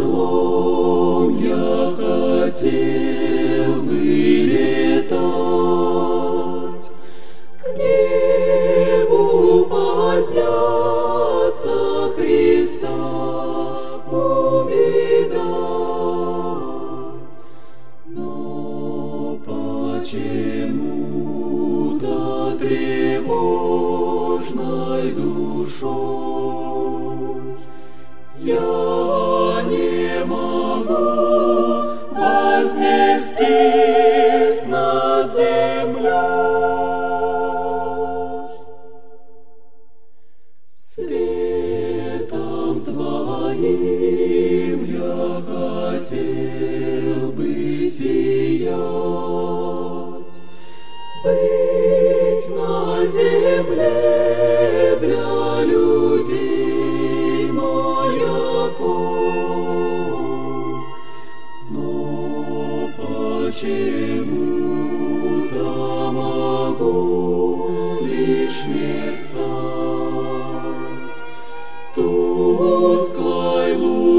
орлом я хотел бы летать, к небу подняться, Христа увидать. Но почему-то тревожной душой я не могу вознестись над землей. Светом Твоим я хотел бы сиять, быть на земле для людей маяком. Но почему-то могу лишь мерцать тусклой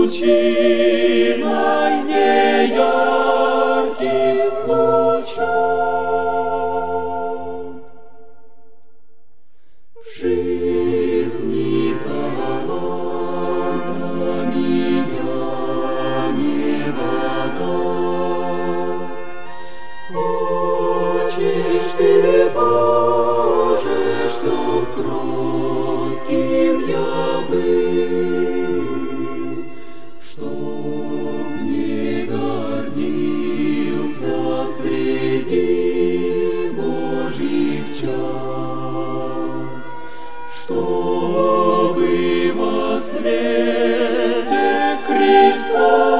лучиной неярких лучов. В жизни талантами я не богат. Хочешь Ты, Боже, чтоб кротким я был, чтоб не гордился среди Божьих чад, чтобы во свете Христа